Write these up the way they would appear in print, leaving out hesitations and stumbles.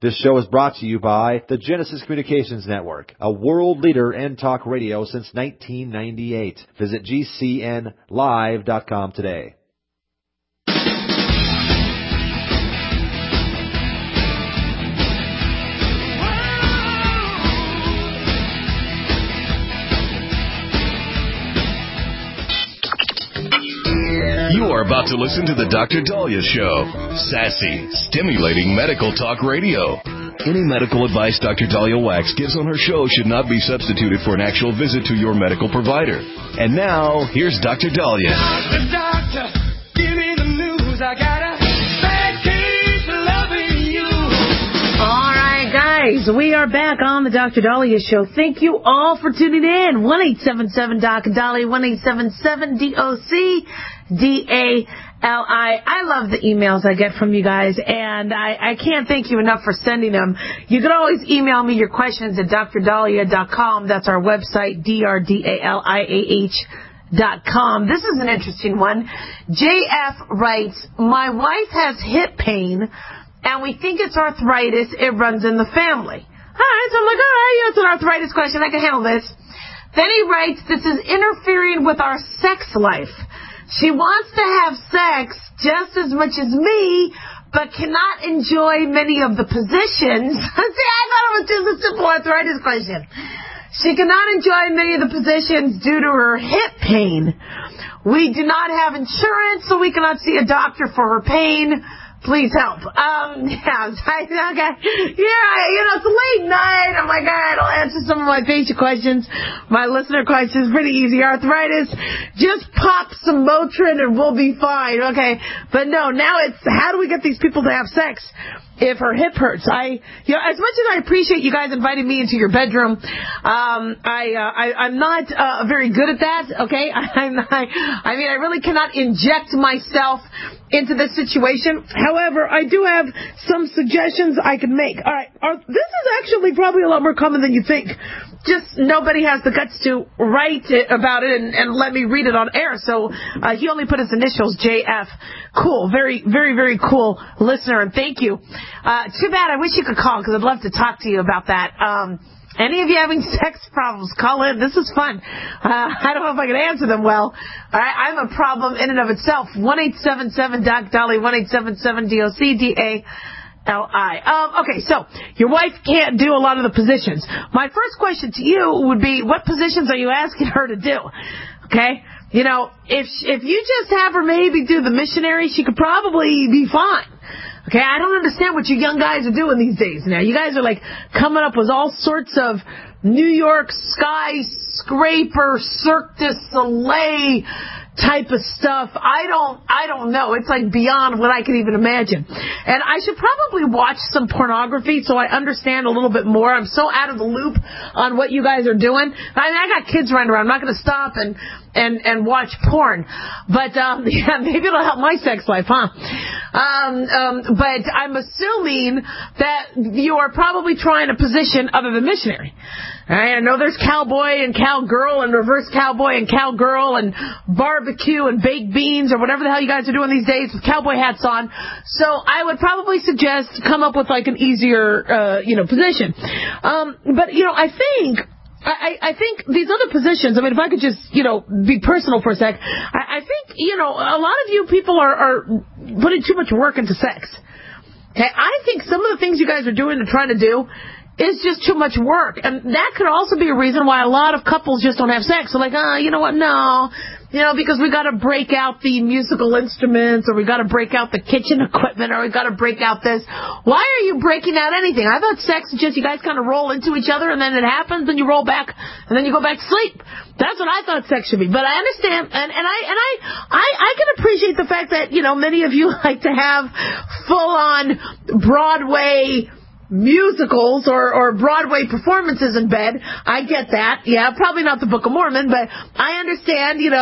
This show is brought to you by the Genesis Communications Network, a world leader in talk radio since 1998. Visit GCNlive.com today. You are about to listen to the Dr. Daliah Show. Sassy, stimulating medical talk radio. Any medical advice Dr. Daliah Wax gives on her show should not be substituted for an actual visit to your medical provider. And now, here's Dr. Daliah. Doctor, give me the news. I got a bad case of loving you. All right, guys, we are back on the Dr. Daliah Show. Thank you all for tuning in. 1-877-DOC-DALI, 1-877-DOC-DALI. I love the emails I get from you guys, and I can't thank you enough for sending them. You can always email me your questions at drdaliah.com. That's our website, DRDALIAH.com. This is an interesting one. JF writes, my wife has hip pain, and we think it's arthritis. It runs in the family. All right, so I'm like, all right, it's an arthritis question. I can handle this. Then he writes, this is interfering with our sex life. She wants to have sex just as much as me, but cannot enjoy many of the positions. See, I thought it was just a simple arthritis question. She cannot enjoy many of the positions due to her hip pain. We do not have insurance, so we cannot see a doctor for her pain. Please help. Okay. It's a late night. I'm like, all right, I'll answer some of my patient questions, my listener questions. Pretty easy. Arthritis, just pop some Motrin and we'll be fine. Okay. But no, now it's how do we get these people to have sex if her hip hurts? As much as I appreciate you guys inviting me into your bedroom, I'm not very good at that. Okay. I really cannot inject myself into this situation. However, I do have some suggestions I can make. All right. This is actually probably a lot more common than you think. Just nobody has the guts to write about it and let me read it on air. So he only put his initials, JF. Cool. Very, very, very cool listener, and thank you. Too bad. I wish you could call because I'd love to talk to you about that. Any of you having sex problems, call in. This is fun. I don't know if I can answer them well. All right, I'm a problem in and of itself. 1-877-DOC-DALI, 1-877-DOC-DALI. Okay, so your wife can't do a lot of the positions. My first question to you would be, what positions are you asking her to do? Okay? If you just have her maybe do the missionary, she could probably be fine. Okay, I don't understand what you young guys are doing these days now. You guys are like coming up with all sorts of New York skyscraper, Cirque du Soleil type of stuff. I don't know. It's like beyond what I could even imagine. And I should probably watch some pornography so I understand a little bit more. I'm so out of the loop on what you guys are doing. I got kids running around. I'm not going to stop and watch porn. But, maybe it'll help my sex life, huh? But I'm assuming that you are probably trying a position other than missionary. All right, I know there's cowboy and cowgirl and reverse cowboy and cowgirl and barbecue and baked beans or whatever the hell you guys are doing these days with cowboy hats on. So I would probably suggest come up with like an easier, position. But I think these other positions, if I could just, be personal for a sec, I think, a lot of you people are putting too much work into sex. Okay, I think some of the things you guys are doing and trying to do is just too much work. And that could also be a reason why a lot of couples just don't have sex. They're like, you know what, no. Because we got to break out the musical instruments, or we got to break out the kitchen equipment, or we got to break out this. Why are you breaking out anything? I thought sex is just you guys kind of roll into each other, and then it happens, and you roll back, and then you go back to sleep. That's what I thought sex should be. But I understand, and I can appreciate the fact that, many of you like to have full-on Broadway musicals or Broadway performances in bed. I get that. Yeah, probably not the Book of Mormon, but I understand, in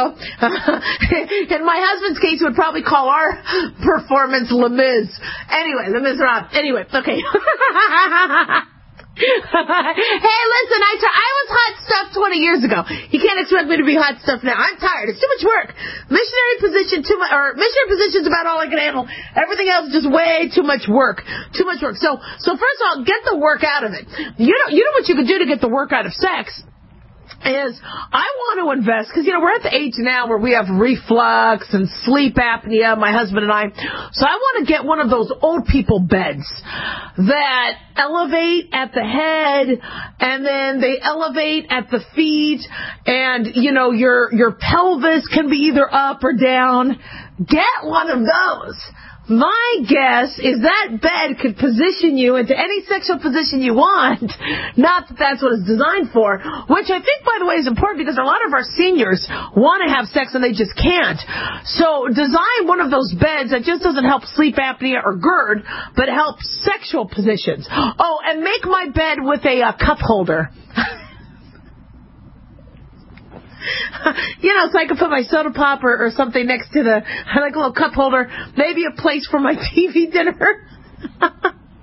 my husband's case, he would probably call our performance Les Mis. Anyway, Les Miserables. Anyway, okay. Hey, listen, I was hot stuff 20 years ago. You can't expect me to be hot stuff now. I'm tired. It's too much work. Missionary position's about all I can handle. Everything else is just way too much work. Too much work. So first of all, get the work out of it. You know what you can do to get the work out of sex? Is I want to invest, because, we're at the age now where we have reflux and sleep apnea, my husband and I. So I want to get one of those old people beds that elevate at the head, and then they elevate at the feet, and, your pelvis can be either up or down. Get one of those. My guess is that bed could position you into any sexual position you want. Not that that's what it's designed for, which I think, by the way, is important because a lot of our seniors want to have sex and they just can't. So design one of those beds that just doesn't help sleep apnea or GERD, but helps sexual positions. Oh, and make my bed with a cup holder. So I could put my soda pop or something next to like a little cup holder, maybe a place for my TV dinner. Because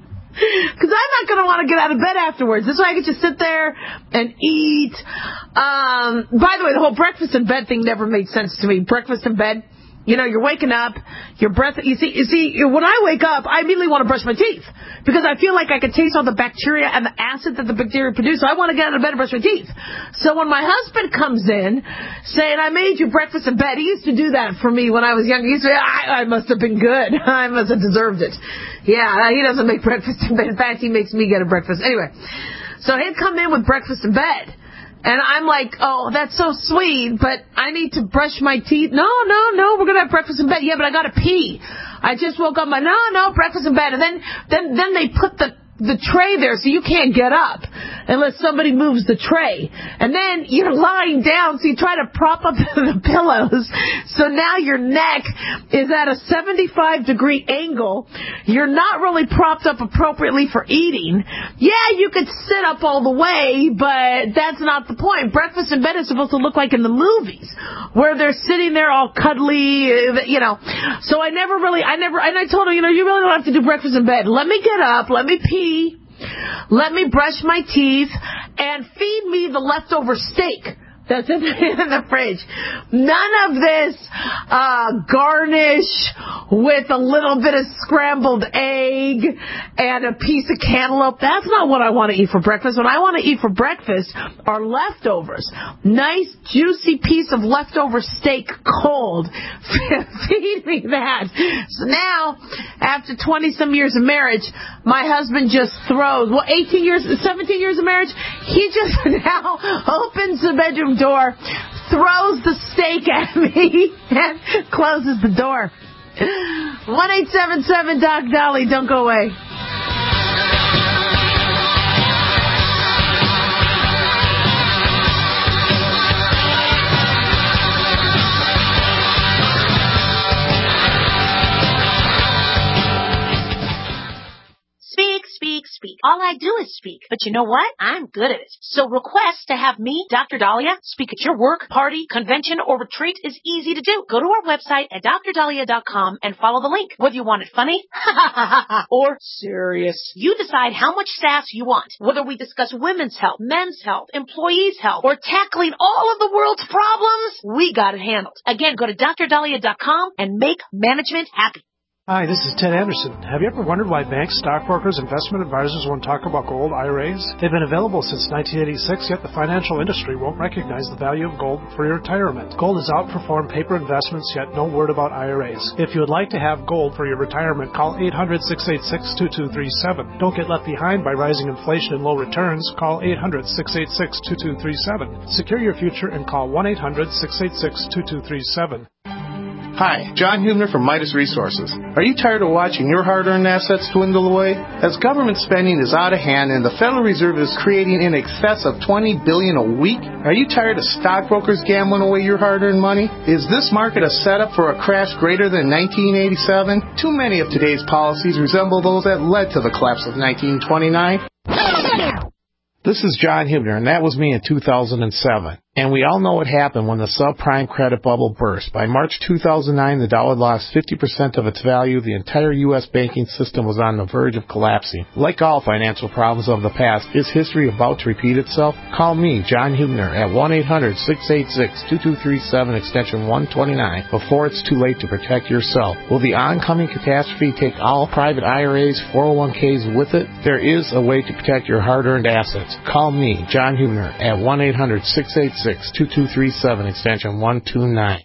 I'm not going to want to get out of bed afterwards. This way I could just sit there and eat. By the way, the whole breakfast in bed thing never made sense to me. Breakfast in bed. You're waking up, your breath, you see, when I wake up, I immediately want to brush my teeth because I feel like I can taste all the bacteria and the acid that the bacteria produce, so I want to get out of bed and brush my teeth. So when my husband comes in saying, I made you breakfast in bed, he used to do that for me when I was younger. He used to say, I must have been good. I must have deserved it. Yeah, he doesn't make breakfast in bed. In fact, he makes me get a breakfast. Anyway, so he'd come in with breakfast in bed. And I'm like, oh, that's so sweet, but I need to brush my teeth. No, we're going to have breakfast in bed. Yeah, but I got to pee. I just woke up. No, breakfast in bed. And then they put the tray there so you can't get up unless somebody moves the tray. And then you're lying down, so you try to prop up the pillows. So now your neck is at a 75-degree angle. You're not really propped up appropriately for eating. Yeah, you could sit up all the way, but that's not the point. Breakfast in bed is supposed to look like in the movies, where they're sitting there all cuddly, So I told her, you really don't have to do breakfast in bed. Let me get up, let me pee, let me brush my teeth, and feed me the leftover steak that's in the fridge. None of this garnish with a little bit of scrambled egg and a piece of cantaloupe. That's not what I want to eat for breakfast. What I want to eat for breakfast are leftovers. Nice, juicy piece of leftover steak cold. Feed me that. So now, after 20-some years of marriage, my husband just throws, 17 years of marriage, he just now opens the bedroom door, throws the steak at me, and closes the door. 1-877-DOC-DOLLY. Don't go away. Speak. All I do is speak. But you know what? I'm good at it. So request to have me, Dr. Dahlia, speak at your work, party, convention, or retreat is easy to do. Go to our website at drdahlia.com and follow the link. Whether you want it funny or serious, you decide how much sass you want. Whether we discuss women's health, men's health, employees' health, or tackling all of the world's problems, we got it handled. Again, go to drdahlia.com and make management happy. Hi, this is Ted Anderson. Have you ever wondered why banks, stockbrokers, investment advisors won't talk about gold IRAs? They've been available since 1986, yet the financial industry won't recognize the value of gold for your retirement. Gold has outperformed paper investments, yet no word about IRAs. If you would like to have gold for your retirement, call 800-686-2237. Don't get left behind by rising inflation and low returns. Call 800-686-2237. Secure your future and call 1-800-686-2237. Hi, John Hubner from Midas Resources. Are you tired of watching your hard-earned assets dwindle away? As government spending is out of hand and the Federal Reserve is creating in excess of $20 billion a week, are you tired of stockbrokers gambling away your hard-earned money? Is this market a setup for a crash greater than 1987? Too many of today's policies resemble those that led to the collapse of 1929. This is John Hubner, and that was me in 2007. And we all know what happened when the subprime credit bubble burst. By March 2009, the dollar lost 50% of its value. The entire U.S. banking system was on the verge of collapsing. Like all financial problems of the past, is history about to repeat itself? Call me, John Hubner, at 1-800-686-2237, extension 129, before it's too late to protect yourself. Will the oncoming catastrophe take all private IRAs, 401ks with it? There is a way to protect your hard-earned assets. Call me, John Hubner, at 1-800-686-2237, extension 129.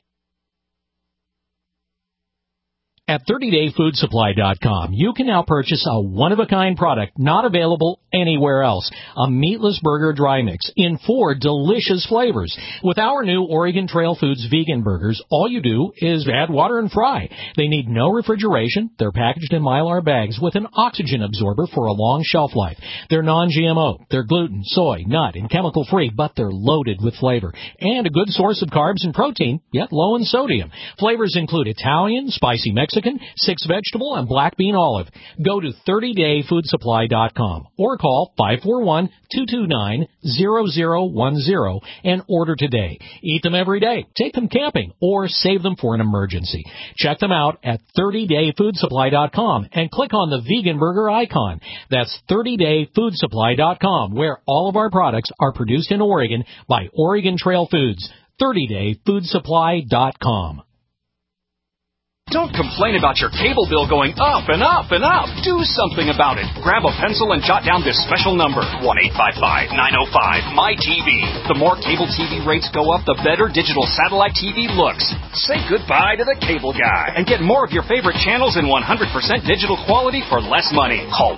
At 30dayfoodsupply.com, you can now purchase a one-of-a-kind product not available anywhere else. A meatless burger dry mix in 4 delicious flavors. With our new Oregon Trail Foods vegan burgers, all you do is add water and fry. They need no refrigeration. They're packaged in Mylar bags with an oxygen absorber for a long shelf life. They're non-GMO. They're gluten, soy, nut, and chemical-free, but they're loaded with flavor. And a good source of carbs and protein, yet low in sodium. Flavors include Italian, spicy Mexican, 6 vegetable, and black bean olive. Go to 30dayfoodsupply.com or call 541-229-0010 and order today. Eat them every day, take them camping, or save them for an emergency. Check them out at 30dayfoodsupply.com and click on the vegan burger icon. That's 30dayfoodsupply.com, where all of our products are produced in Oregon by Oregon Trail Foods. 30dayfoodsupply.com. Don't complain about your cable bill going up and up and up. Do something about it. Grab a pencil and jot down this special number, 1-855-905-MY-TV. The more cable TV rates go up, the better digital satellite TV looks. Say goodbye to the cable guy and get more of your favorite channels in 100% digital quality for less money. Call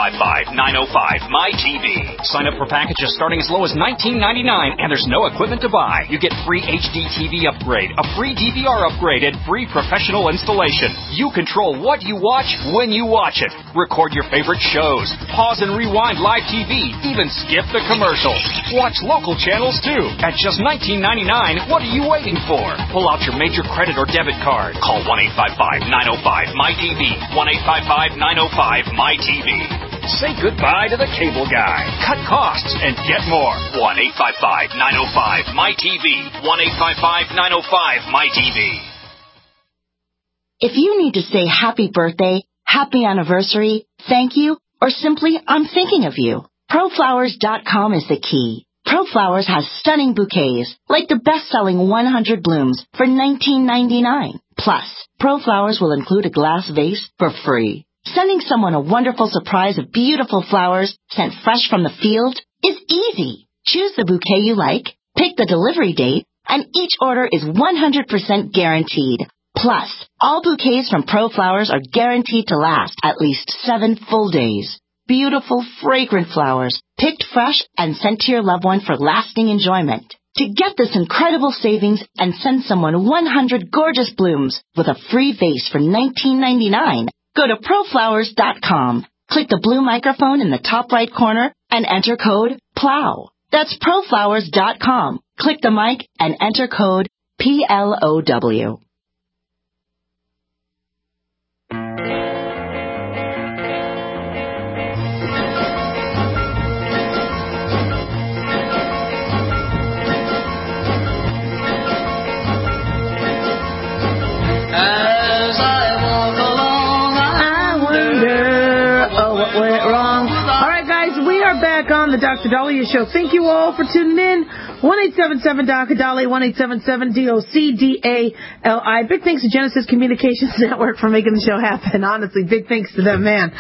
1-855-905-MY-TV. Sign up for packages starting as low as $19.99, and there's no equipment to buy. You get free HD TV upgrade, a free DVR upgrade, and free professional installation. You control what you watch when you watch it. Record your favorite shows. Pause and rewind live TV. Even skip the commercials. Watch local channels too. At just $19.99, what are you waiting for? Pull out your major credit or debit card. Call 1-855-905-MY-TV. 1-855-905-MY-TV. Say goodbye to the cable guy. Cut costs and get more. 1-855-905-MY-TV. 1-855-905-MY-TV. If you need to say happy birthday, happy anniversary, thank you, or simply I'm thinking of you, ProFlowers.com is the key. ProFlowers has stunning bouquets, like the best-selling 100 blooms for $19.99. Plus, ProFlowers will include a glass vase for free. Sending someone a wonderful surprise of beautiful flowers sent fresh from the field is easy. Choose the bouquet you like, pick the delivery date, and each order is 100% guaranteed. Plus, all bouquets from ProFlowers are guaranteed to last at least 7 full days. Beautiful, fragrant flowers, picked fresh and sent to your loved one for lasting enjoyment. To get this incredible savings and send someone 100 gorgeous blooms with a free vase for $19.99, go to ProFlowers.com. Click the blue microphone in the top right corner and enter code PLOW. That's ProFlowers.com. Click the mic and enter code PLOW. As I walk along, I wonder, what went wrong. All right, guys, we are back on the Dr. Dahlia Show. Thank you all for tuning in. 1-877-DOC-DALI, 1-877-DOCDALI. Big thanks to Genesis Communications Network for making the show happen. Honestly, big thanks to them, man.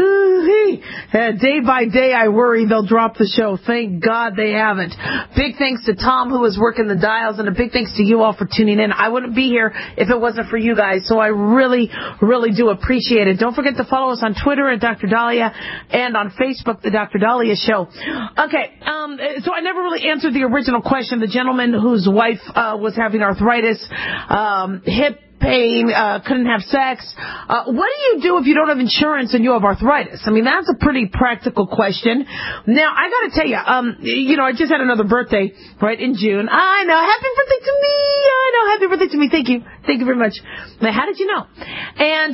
Day by day, I worry they'll drop the show. Thank God they haven't. Big thanks to Tom, who was working the dials, and a big thanks to you all for tuning in. I wouldn't be here if it wasn't for you guys, so I really, really do appreciate it. Don't forget to follow us on Twitter at Dr. Dahlia and on Facebook, The Dr. Dahlia Show. Okay, so I never really answered the original question. The gentleman whose wife was having arthritis, hip pain, couldn't have sex. What do you do if you don't have insurance and you have arthritis? I mean, that's a pretty practical question. Now, I got to tell you, I just had another birthday, right, in June. I know. Happy birthday to me. I know. Happy birthday to me. Thank you. Thank you very much. How did you know? And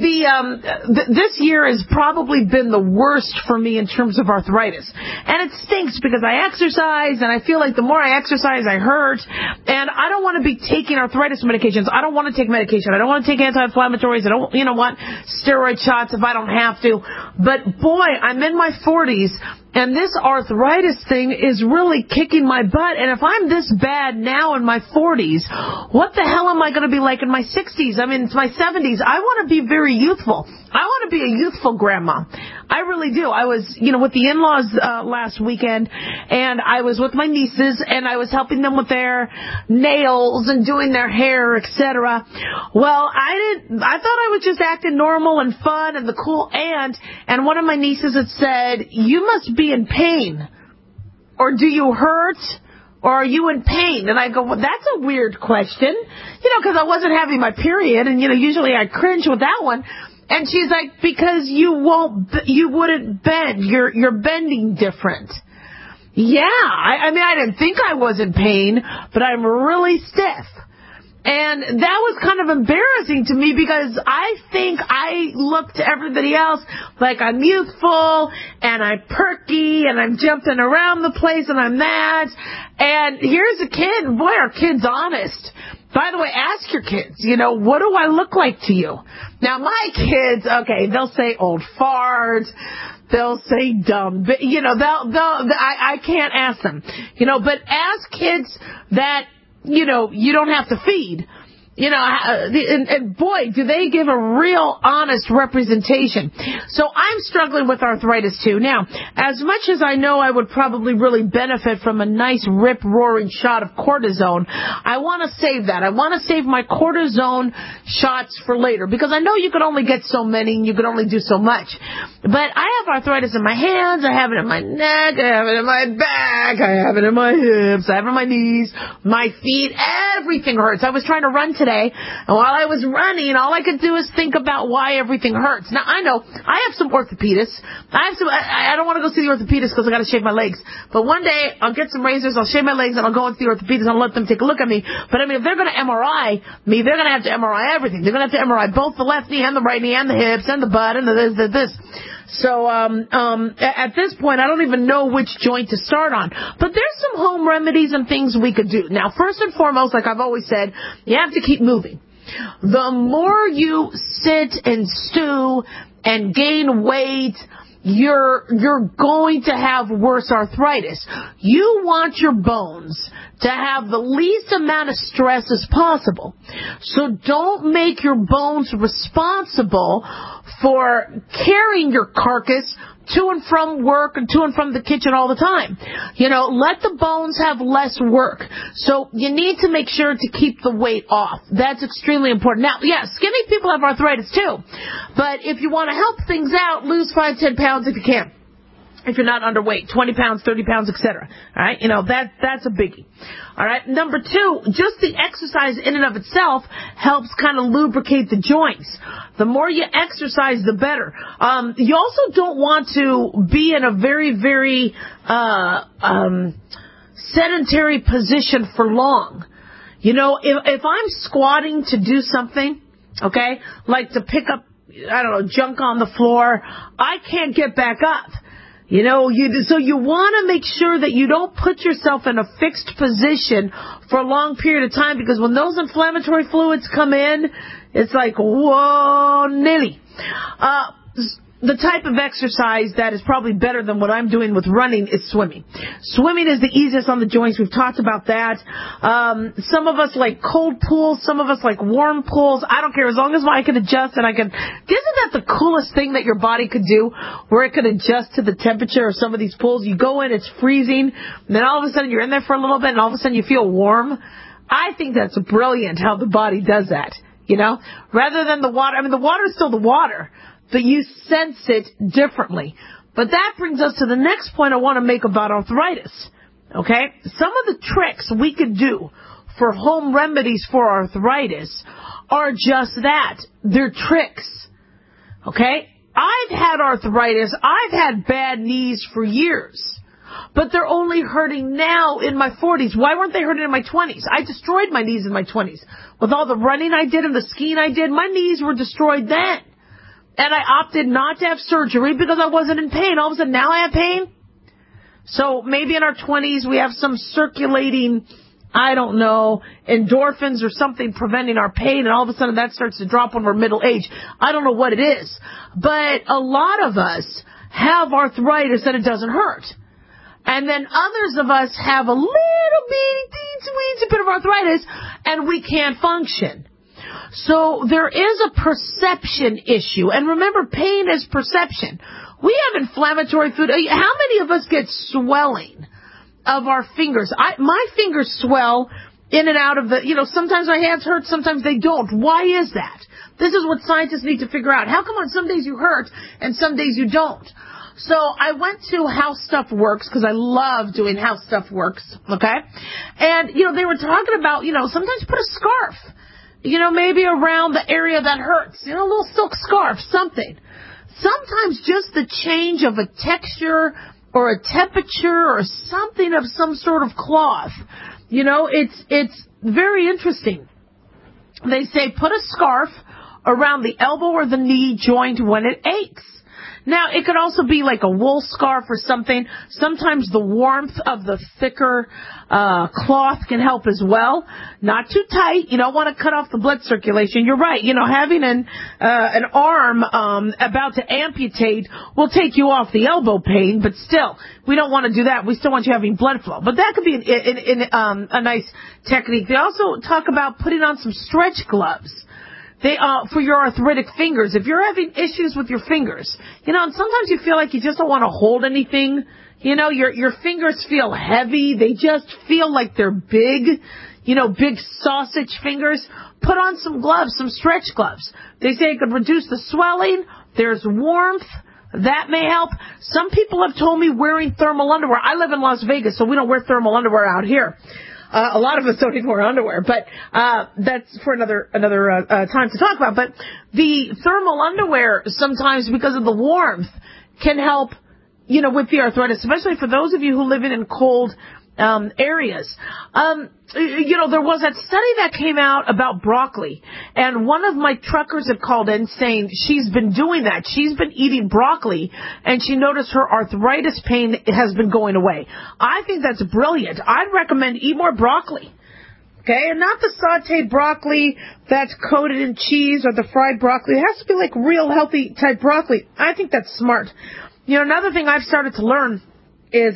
this year has probably been the worst for me in terms of arthritis. And it stinks because I exercise, and I feel like the more I exercise, I hurt. And I don't want to be taking arthritis medications. I don't want to take medication. I don't want to take anti-inflammatories. I don't, steroid shots if I don't have to. But boy, I'm in my 40s. And this arthritis thing is really kicking my butt. And if I'm this bad now in my 40s, what the hell am I going to be like in my 60s? I mean, it's my 70s. I want to be very youthful. I want to be a youthful grandma. I really do. I was, with the in-laws last weekend, and I was with my nieces, and I was helping them with their nails and doing their hair, etc. Well, I thought I was just acting normal and fun and the cool aunt, and one of my nieces had said, "You must be in pain, or do you hurt, or are you in pain?" And I go, well, that's a weird question, because I wasn't having my period, and usually I cringe with that one. And she's like, because you wouldn't bend, you're bending different. Yeah, I mean, I didn't think I was in pain, but I'm really stiff. And that was kind of embarrassing to me because I think I look to everybody else like I'm youthful and I'm perky and I'm jumping around the place and I'm that. And here's a kid. Boy, our kid's honest. By the way, ask your kids, what do I look like to you? Now, my kids, okay, they'll say old fart. They'll say dumb. But, I can't ask them. But ask kids that, you don't have to feed. And boy, do they give a real honest representation. So I'm struggling with arthritis too. Now, as much as I know I would probably really benefit from a nice rip-roaring shot of cortisone, I want to save that. I want to save my cortisone shots for later because I know you can only get so many and you can only do so much. But I have arthritis in my hands, I have it in my neck, I have it in my back, I have it in my hips, I have it in my knees, my feet, everything hurts. I was trying to run today, and while I was running, all I could do is think about why everything hurts. Now, I know I have some orthopedists. I don't want to go see the orthopedist because I got to shave my legs. But one day, I'll get some razors, I'll shave my legs, and I'll go into the orthopedist and I'll let them take a look at me. But I mean, if they're going to MRI me, they're going to have to MRI everything. They're going to have to MRI both the left knee and the right knee and the hips and the butt and the this. So at this point, I don't even know which joint to start on. But there's some home remedies and things we could do. Now, first and foremost, like I've always said, you have to keep moving. The more you sit and stew and gain weight, you're going to have worse arthritis. You want your bones to have the least amount of stress as possible. So don't make your bones responsible for carrying your carcass to and from work and to and from the kitchen all the time. Let the bones have less work. So you need to make sure to keep the weight off. That's extremely important. Now, yeah, skinny people have arthritis too. But if you want to help things out, lose 5-10 pounds if you can. If you're not underweight, 20 pounds, 30 pounds, etc. All right, that's a biggie. All right, number 2, just the exercise in and of itself helps kind of lubricate the joints. The more you exercise, the better. You also don't want to be in a very, very sedentary position for long. If I'm squatting to do something, okay, like to pick up, junk on the floor, I can't get back up. So you want to make sure that you don't put yourself in a fixed position for a long period of time because when those inflammatory fluids come in, it's like, whoa, nilly. The type of exercise that is probably better than what I'm doing with running is swimming. Swimming is the easiest on the joints. We've talked about that. Some of us like cold pools. Some of us like warm pools. I don't care. As long as I can adjust and isn't that the coolest thing that your body could do where it could adjust to the temperature of some of these pools? You go in, it's freezing, and then all of a sudden you're in there for a little bit and all of a sudden you feel warm. I think that's brilliant how the body does that, rather than the water. I mean, the water is still the water, but you sense it differently. But that brings us to the next point I want to make about arthritis. Okay? Some of the tricks we could do for home remedies for arthritis are just that. They're tricks. Okay? I've had arthritis. I've had bad knees for years. but they're only hurting now in my 40s. Why weren't they hurting in my 20s? I destroyed my knees in my 20s. With all the running I did and the skiing I did, my knees were destroyed then. And I opted not to have surgery because I wasn't in pain. All of a sudden, now I have pain? So maybe in our 20s we have some circulating, I don't know, endorphins or something preventing our pain, and all of a sudden that starts to drop when we're middle age. I don't know what it is. But a lot of us have arthritis and it doesn't hurt. And then others of us have a little bitty bit of arthritis and we can't function. So there is a perception issue. And remember, pain is perception. We have inflammatory food. How many of us get swelling of our fingers? My fingers swell in and out of sometimes my hands hurt, sometimes they don't. Why is that? This is what scientists need to figure out. How come on some days you hurt and some days you don't? So I went to How Stuff Works because I love doing How Stuff Works, okay? And, they were talking about, sometimes put a scarf, maybe around the area that hurts, a little silk scarf, something. Sometimes just the change of a texture or a temperature or something of some sort of cloth, it's very interesting. They say put a scarf around the elbow or the knee joint when it aches. Now, it could also be like a wool scarf or something. Sometimes the warmth of the thicker cloth can help as well. Not too tight. You don't want to cut off the blood circulation. You're right. Having an arm about to amputate will take you off the elbow pain, but still, we don't want to do that. We still want you having blood flow. But that could be a nice technique. They also talk about putting on some stretch gloves. For your arthritic fingers. If you're having issues with your fingers, and sometimes you feel like you just don't want to hold anything, your fingers feel heavy. They just feel like they're big, big sausage fingers. Put on some gloves, some stretch gloves. They say it could reduce the swelling. There's warmth. That may help. Some people have told me wearing thermal underwear. I live in Las Vegas, so we don't wear thermal underwear out here. A lot of us don't even wear underwear, but that's for another time to talk about. But the thermal underwear sometimes, because of the warmth, can help, with the arthritis, especially for those of you who live in cold areas. There was that study that came out about broccoli, and one of my truckers had called in saying she's been doing that. She's been eating broccoli, and she noticed her arthritis pain has been going away. I think that's brilliant. I'd recommend eat more broccoli. Okay, and not the sauteed broccoli that's coated in cheese or the fried broccoli. It has to be like real healthy type broccoli. I think that's smart. Another thing I've started to learn is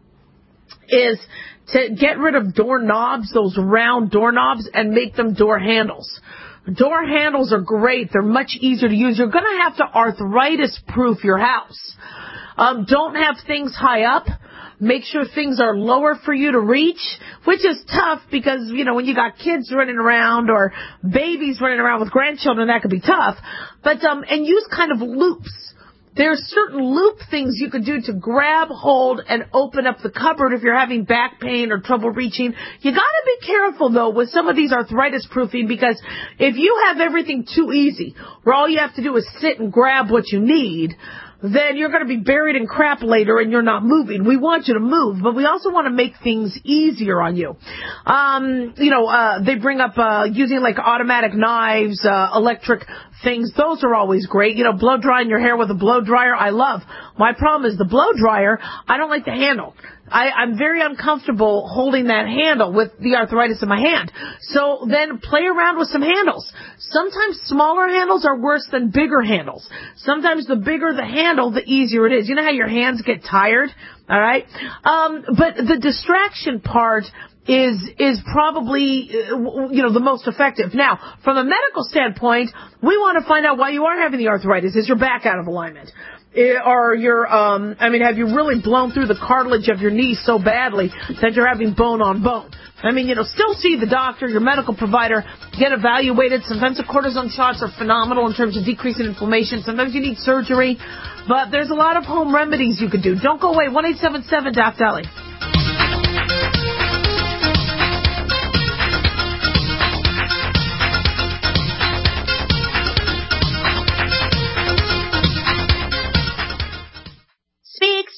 to get rid of doorknobs, those round doorknobs, and make them door handles. Door handles are great. They're much easier to use. You're going to have to arthritis-proof your house. Don't have things high up. Make sure things are lower for you to reach, which is tough because, when you got kids running around or babies running around with grandchildren, that could be tough. But, and use kind of loops. There's certain loop things you could do to grab hold and open up the cupboard if you're having back pain or trouble reaching. You gotta be careful though with some of these arthritis proofing, because if you have everything too easy, where all you have to do is sit and grab what you need, then you're going to be buried in crap later and you're not moving. We want you to move, but we also want to make things easier on you. They bring up using like automatic knives, electric things. Those are always great. Blow drying your hair with a blow dryer, I love. My problem is the blow dryer, I don't like the handle. I'm very uncomfortable holding that handle with the arthritis in my hand. So then play around with some handles. Sometimes smaller handles are worse than bigger handles. Sometimes the bigger the handle, the easier it is. You know how your hands get tired? All right? But the distraction part is probably, the most effective. Now, from a medical standpoint, we want to find out why you are having the arthritis. Is your back out of alignment? Or have you really blown through the cartilage of your knee so badly that you're having bone on bone? Still see the doctor, your medical provider, get evaluated. Sometimes the cortisone shots are phenomenal in terms of decreasing inflammation. Sometimes you need surgery. But there's a lot of home remedies you could do. Don't go away. 1-877-DOC-DOLLY.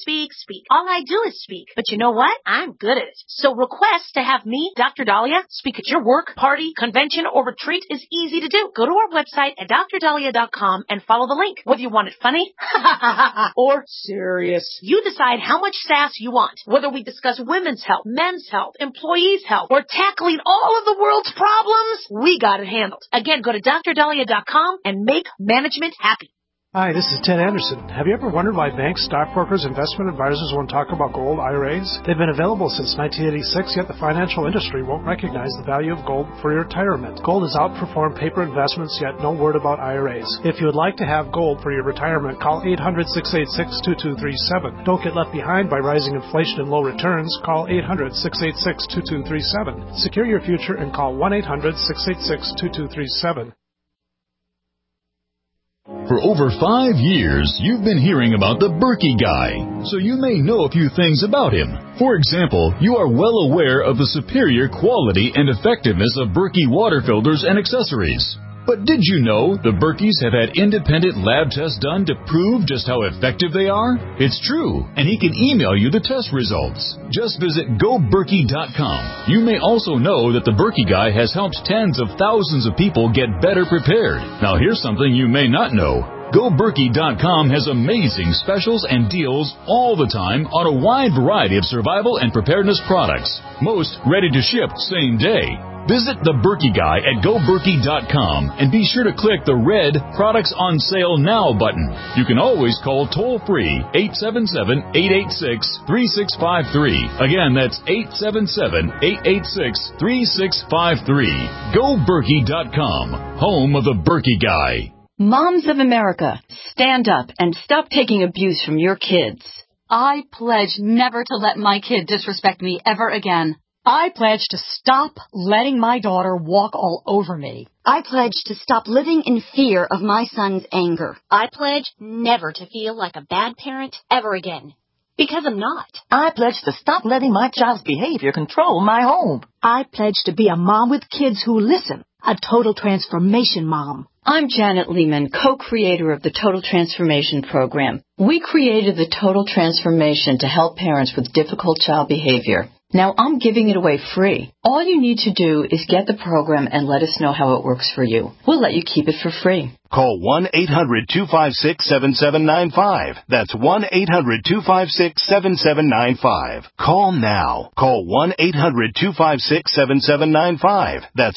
speak, speak. All I do is speak. But you know what? I'm good at it. So request to have me, Dr. Dahlia, speak at your work, party, convention, or retreat is easy to do. Go to our website at drdahlia.com and follow the link. Whether you want it funny or serious, you decide how much sass you want. Whether we discuss women's health, men's health, employees' health, or tackling all of the world's problems, we got it handled. Again, go to drdahlia.com and make management happy. Hi, this is Ted Anderson. Have you ever wondered why banks, stockbrokers, investment advisors won't talk about gold IRAs? They've been available since 1986, yet the financial industry won't recognize the value of gold for your retirement. Gold has outperformed paper investments, yet no word about IRAs. If you would like to have gold for your retirement, call 800-686-2237. Don't get left behind by rising inflation and low returns. Call 800-686-2237. Secure your future and call 1-800-686-2237. For over 5 years, you've been hearing about the Berkey Guy, so you may know a few things about him. For example, you are well aware of the superior quality and effectiveness of Berkey water filters and accessories. But did you know the Berkeys have had independent lab tests done to prove just how effective they are? It's true, and he can email you the test results. Just visit GoBerkey.com. You may also know that the Berkey Guy has helped tens of thousands of people get better prepared. Now here's something you may not know. GoBerkey.com has amazing specials and deals all the time on a wide variety of survival and preparedness products. Most ready to ship same day. Visit the Berkey Guy at GoBerkey.com and be sure to click the red Products on Sale Now button. You can always call toll-free 877-886-3653. Again, that's 877-886-3653. GoBerkey.com, home of the Berkey Guy. Moms of America, stand up and stop taking abuse from your kids. I pledge never to let my kid disrespect me ever again. I pledge to stop letting my daughter walk all over me. I pledge to stop living in fear of my son's anger. I pledge never to feel like a bad parent ever again. Because I'm not. I pledge to stop letting my child's behavior control my home. I pledge to be a mom with kids who listen. A total transformation mom. I'm Janet Lehman, co-creator of the Total Transformation Program. We created the Total Transformation to help parents with difficult child behavior. Now I'm giving it away free. All you need to do is get the program and let us know how it works for you. We'll let you keep it for free. Call 1-800-256-7795. That's 1-800-256-7795. Call now. Call 1-800-256-7795. That's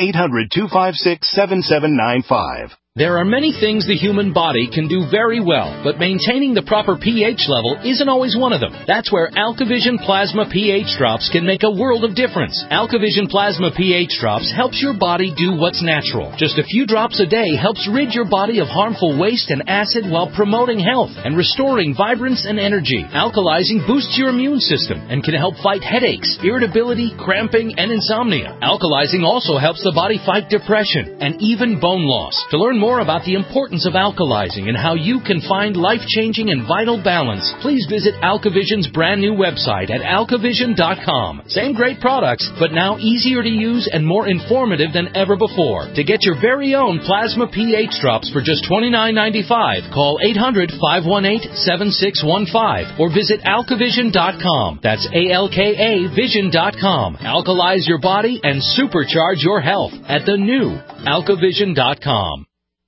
1-800-256-7795. There are many things the human body can do very well, but maintaining the proper pH level isn't always one of them. That's where AlkaVision Plasma pH Drops can make a world of difference. AlkaVision Plasma pH Drops helps your body do what's natural. Just a few drops a day helps rid your body of harmful waste and acid while promoting health and restoring vibrance and energy. Alkalizing boosts your immune system and can help fight headaches, irritability, cramping, and insomnia. Alkalizing also helps the body fight depression and even bone loss. To learn more about the importance of alkalizing and how you can find life-changing and vital balance, please visit AlkaVision's brand new website at alkavision.com. Same great products, but now easier to use and more informative than ever before. To get your very own Plasma pH Drops for just $29.95, call 800-518-7615 or visit alkavision.com. That's ALKAvision.com. Alkalize your body and supercharge your health at the new alkavision.com.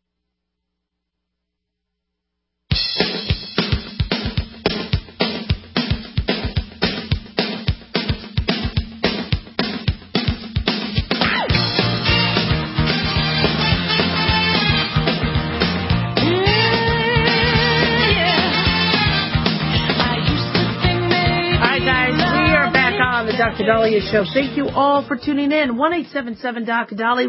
Dr. Dahlia Show. Thank you all for tuning in. 1-877-DOC-DALI,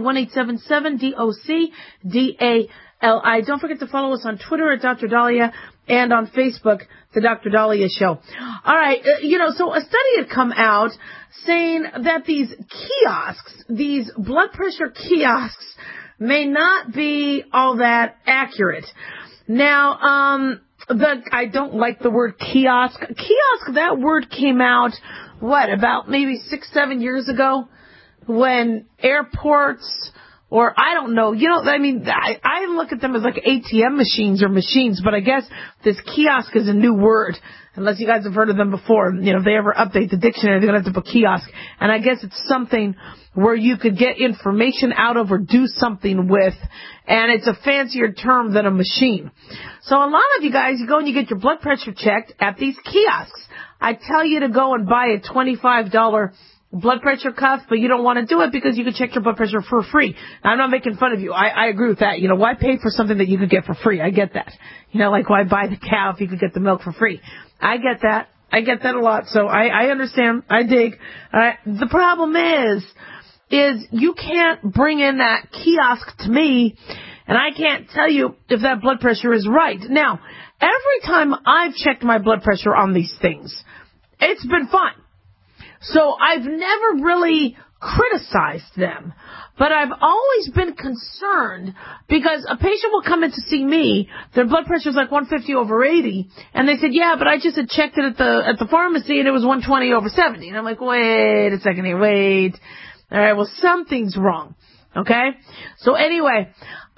1-877-DOC-DALI. Don't forget to follow us on Twitter at Dr. Dahlia and on Facebook, The Dr. Dahlia Show. All right, so a study had come out saying that these kiosks, these blood pressure kiosks, may not be all that accurate. Now, I don't like the word kiosk. Kiosk, that word came out about maybe 6-7 years ago when airports Or I don't know. I look at them as like ATM machines or machines, but I guess this kiosk is a new word. Unless you guys have heard of them before. If they ever update the dictionary, they're going to have to put kiosk. And I guess it's something where you could get information out of or do something with. And it's a fancier term than a machine. So a lot of you guys, you go and you get your blood pressure checked at these kiosks. I tell you to go and buy a $25 blood pressure cuff, but you don't want to do it because you can check your blood pressure for free. Now, I'm not making fun of you. I agree with that. Why pay for something that you could get for free? I get that. Like why buy the cow if you could get the milk for free? I get that. I get that a lot. So I understand. I dig. The problem is you can't bring in that kiosk to me, and I can't tell you if that blood pressure is right. Now, every time I've checked my blood pressure on these things, it's been fine. So I've never really criticized them, but I've always been concerned because a patient will come in to see me, their blood pressure is like 150/80, and they said, yeah, but I just had checked it at the pharmacy and it was 120/70. And I'm like, wait a second here, wait. All right, well, something's wrong. Okay? So anyway,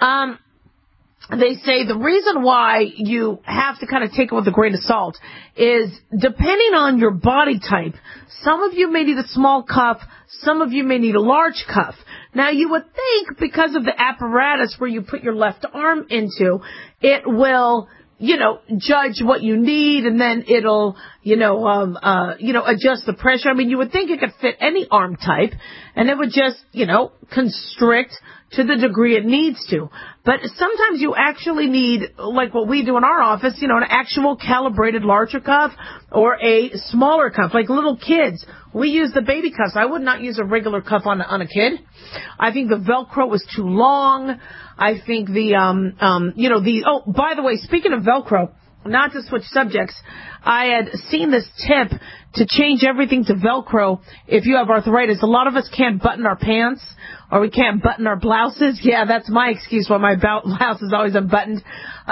they say the reason why you have to kind of take it with a grain of salt is depending on your body type, some of you may need a small cuff, some of you may need a large cuff. Now, you would think because of the apparatus where you put your left arm into, it will, judge what you need, and then it'll, adjust the pressure. I mean, you would think it could fit any arm type, and it would just, constrict to the degree it needs to. But sometimes you actually need, like what we do in our office, an actual calibrated larger cuff or a smaller cuff. Like little kids, we use the baby cuffs. I would not use a regular cuff on a kid. I think the Velcro was too long. I think oh, by the way, speaking of Velcro, not to switch subjects, I had seen this tip to change everything to Velcro if you have arthritis. A lot of us can't button our pants or we can't button our blouses. Yeah, that's my excuse why my blouse is always unbuttoned.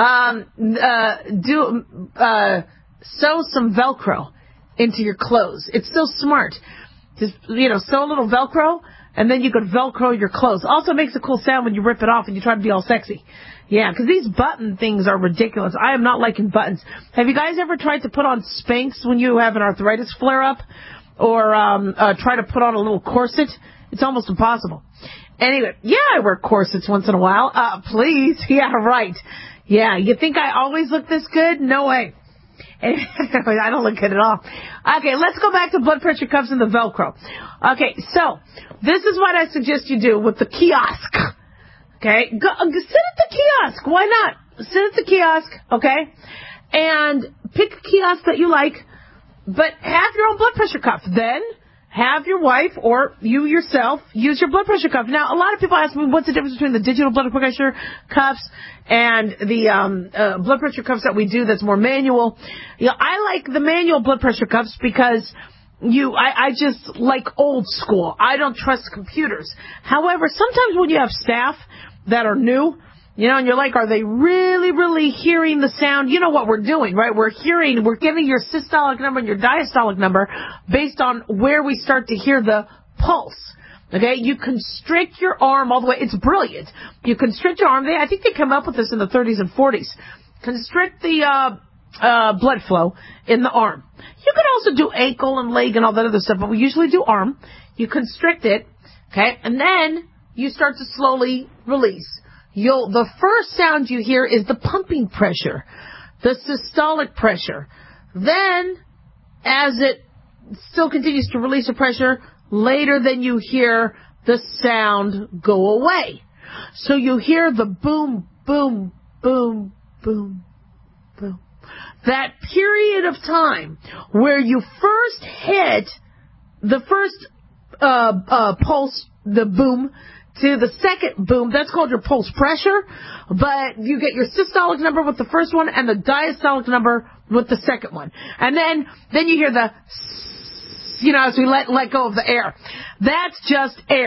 Sew some Velcro into your clothes. It's so smart. Just, sew a little Velcro, and then you could Velcro your clothes. Also makes a cool sound when you rip it off and you try to be all sexy. Yeah, because these button things are ridiculous. I am not liking buttons. Have you guys ever tried to put on Spanx when you have an arthritis flare-up? Or try to put on a little corset? It's almost impossible. Anyway, yeah, I wear corsets once in a while. Please. Yeah, right. Yeah, you think I always look this good? No way. I don't look good at all. Okay, let's go back to blood pressure cuffs and the Velcro. Okay, so this is what I suggest you do with the kiosk. Okay, sit at the kiosk. Why not? Sit at the kiosk, okay, and pick a kiosk that you like, but have your own blood pressure cuff. Then have your wife or you yourself use your blood pressure cuff. Now, a lot of people ask me, what's the difference between the digital blood pressure cuffs and the blood pressure cuffs that we do that's more manual? I like the manual blood pressure cuffs because I just like old school. I don't trust computers. However, sometimes when you have staff that are new, and you're like, are they really, really hearing the sound? You know what we're doing, right? We're giving your systolic number and your diastolic number based on where we start to hear the pulse. Okay? You constrict your arm all the way. It's brilliant. You constrict your arm. I think they come up with this in the 30s and 40s. Constrict the blood flow in the arm. You can also do ankle and leg and all that other stuff, but we usually do arm. You constrict it, okay, and then you start to slowly release. The first sound you hear is the pumping pressure, the systolic pressure. Then, as it still continues to release the pressure, later then you hear the sound go away. So you hear the boom, boom, boom, boom, boom. That period of time where you first hit the first pulse, the boom, to the second boom, that's called your pulse pressure, but you get your systolic number with the first one and the diastolic number with the second one. And then you hear the, as we let go of the air. That's just air.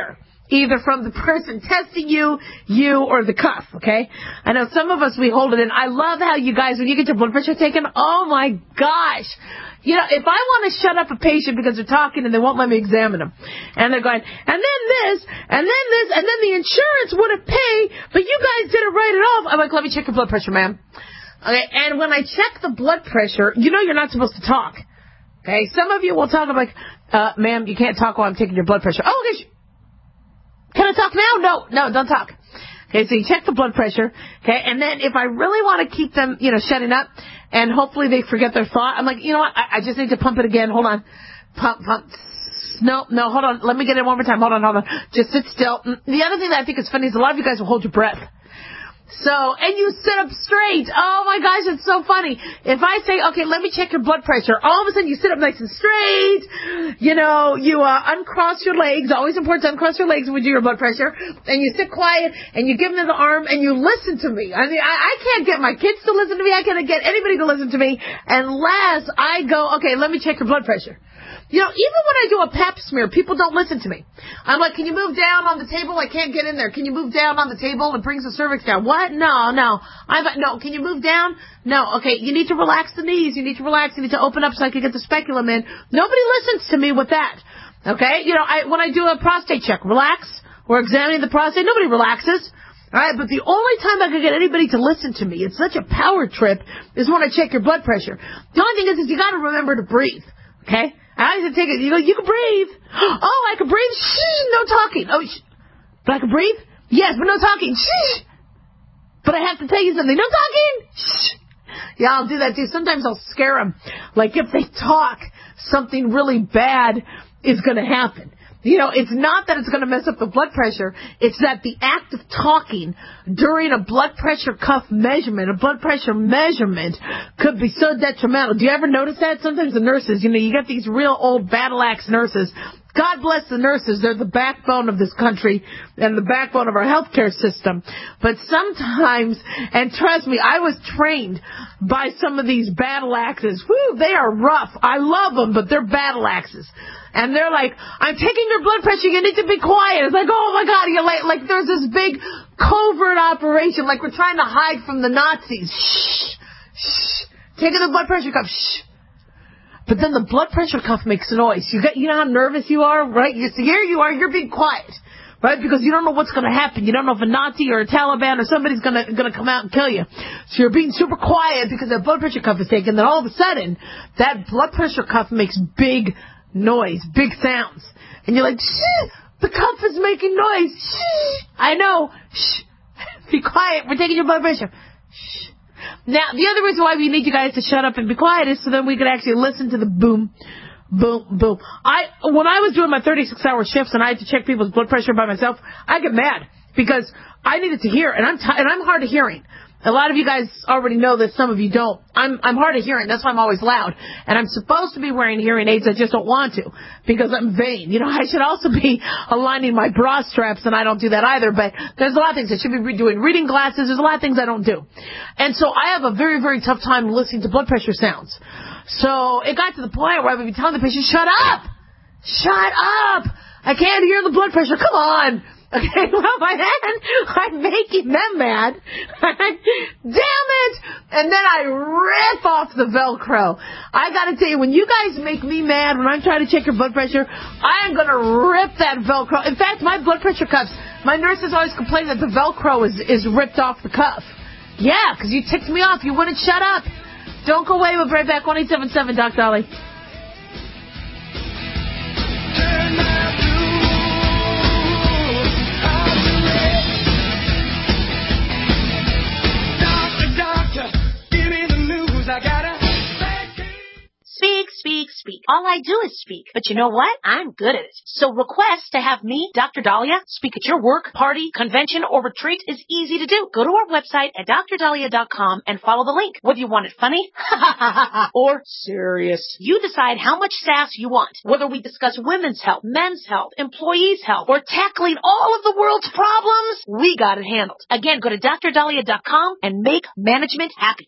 either from the person testing you, or the cuff, okay? I know some of us, we hold it in. I love how you guys, when you get your blood pressure taken, oh my gosh. You know, if I want to shut up a patient because they're talking and they won't let me examine them, and they're going, and then this, and then this, and then the insurance wouldn't pay, but you guys didn't write it off. I'm like, let me check your blood pressure, ma'am. Okay, and when I check the blood pressure, you know you're not supposed to talk. Okay, some of you will talk. I'm like, ma'am, you can't talk while I'm taking your blood pressure. Oh, okay. Can I talk now? No, don't talk. Okay, so you check the blood pressure. Okay, and then if I really want to keep them, shutting up, and hopefully they forget their thought, I'm like, you know what? I just need to pump it again. Hold on. Pump. No, hold on. Let me get it one more time. Hold on. Just sit still. The other thing that I think is funny is a lot of you guys will hold your breath. And you sit up straight. Oh my gosh, it's so funny. If I say, okay, let me check your blood pressure, all of a sudden you sit up nice and straight. You uncross your legs. Always important to uncross your legs when we do your blood pressure. And you sit quiet and you give them the arm and you listen to me. I mean, I can't get my kids to listen to me. I can't get anybody to listen to me unless I go, okay, let me check your blood pressure. Even when I do a pap smear, people don't listen to me. I'm like, can you move down on the table? I can't get in there. Can you move down on the table? It brings the cervix down. What? No. No. Can you move down? No. Okay, you need to relax the knees. You need to relax. You need to open up so I can get the speculum in. Nobody listens to me with that. Okay? When I do a prostate check, relax. We're examining the prostate. Nobody relaxes. All right, but the only time I can get anybody to listen to me, it's such a power trip, is when I check your blood pressure. The only thing is you got to remember to breathe. Okay? I used to take it. You can breathe. Oh, I can breathe. Shh, no talking. Oh, but I can breathe? Yes, but no talking. Shh. But I have to tell you something. No talking. Shh. Yeah, I'll do that too. Sometimes I'll scare them. Like if they talk, something really bad is going to happen. It's not that it's going to mess up the blood pressure. It's that the act of talking during a blood pressure cuff measurement, a blood pressure measurement, could be so detrimental. Do you ever notice that? Sometimes the nurses, you get these real old battle-axe nurses. God bless the nurses. They're the backbone of this country and the backbone of our healthcare system. But sometimes, and trust me, I was trained by some of these battle axes. Woo, they are rough. I love them, but they're battle axes. And they're like, I'm taking your blood pressure. You need to be quiet. It's like, oh my God, you're like there's this big covert operation, like we're trying to hide from the Nazis. Shh, shh. Taking the blood pressure cuff. Shh. But then the blood pressure cuff makes a noise. You know how nervous you are, right? So here you are, you're being quiet, right? Because you don't know what's going to happen. You don't know if a Nazi or a Taliban or somebody's going to come out and kill you. So you're being super quiet because that blood pressure cuff is taken. Then all of a sudden, that blood pressure cuff makes big noise, big sounds. And you're like, shh, the cuff is making noise. Shh, I know. Shh, be quiet. We're taking your blood pressure. Shh. Now, the other reason why we need you guys to shut up and be quiet is so then we can actually listen to the boom, boom, boom. When I was doing my 36-hour shifts and I had to check people's blood pressure by myself, I get mad because I needed to hear, and I'm hard of hearing. A lot of you guys already know this, some of you don't. I'm hard of hearing, that's why I'm always loud. And I'm supposed to be wearing hearing aids, I just don't want to, because I'm vain. I should also be aligning my bra straps, and I don't do that either, but there's a lot of things I should be doing. Reading glasses, there's a lot of things I don't do. And so I have a very, very tough time listening to blood pressure sounds. So it got to the point where I would be telling the patient, shut up! Shut up! I can't hear the blood pressure, come on! Okay, well, by then, I'm making them mad. Damn it! And then I rip off the Velcro. I gotta tell you, when you guys make me mad, when I'm trying to check your blood pressure, I am gonna rip that Velcro. In fact, my blood pressure cuffs, my nurses always complain that the Velcro is ripped off the cuff. Yeah, because you ticked me off. You wouldn't shut up. Don't go away. We'll be right back. 1-877 Doc Dolly. Speak. All I do is speak. But you know what? I'm good at it. So request to have me, Dr. Dahlia, speak at your work, party, convention, or retreat is easy to do. Go to our website at drdahlia.com and follow the link. Whether you want it funny or serious, you decide how much sass you want. Whether we discuss women's health, men's health, employees' health, or tackling all of the world's problems, we got it handled. Again, go to drdahlia.com and make management happy.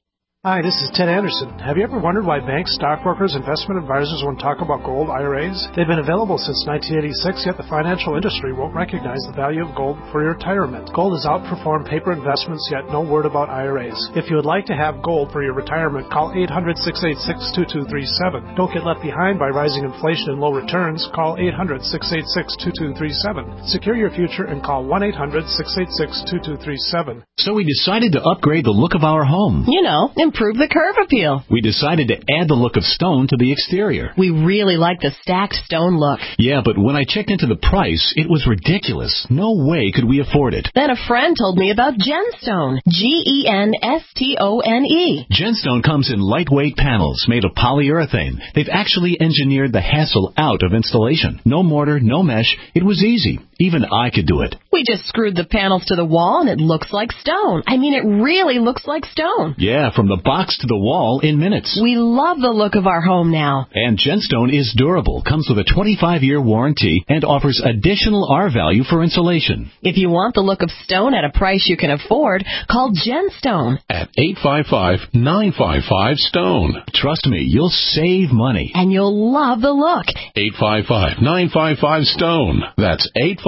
Hi, this is Ted Anderson. Have you ever wondered why banks, stockbrokers, investment advisors won't talk about gold IRAs? They've been available since 1986, yet the financial industry won't recognize the value of gold for your retirement. Gold has outperformed paper investments, yet no word about IRAs. If you would like to have gold for your retirement, call 800-686-2237. Don't get left behind by rising inflation and low returns. Call 800-686-2237. Secure your future and call 1-800-686-2237. So we decided to upgrade the look of our home. You know, improve the curb appeal. We decided to add the look of stone to the exterior. We really like the stacked stone look. Yeah, but when I checked into the price, it was ridiculous. No way could we afford it. Then a friend told me about Genstone. Genstone. Genstone comes in lightweight panels made of polyurethane. They've actually engineered the hassle out of installation. No mortar, no mesh. It was easy. Even I could do it. We just screwed the panels to the wall and it looks like stone. I mean, it really looks like stone. Yeah, from the box to the wall in minutes. We love the look of our home now. And Genstone is durable, comes with a 25-year warranty, and offers additional R value for insulation. If you want the look of stone at a price you can afford, call Genstone at 855-955-STONE. Trust me, you'll save money. And you'll love the look. 855-955-STONE. That's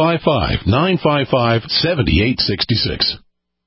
855-955-7866.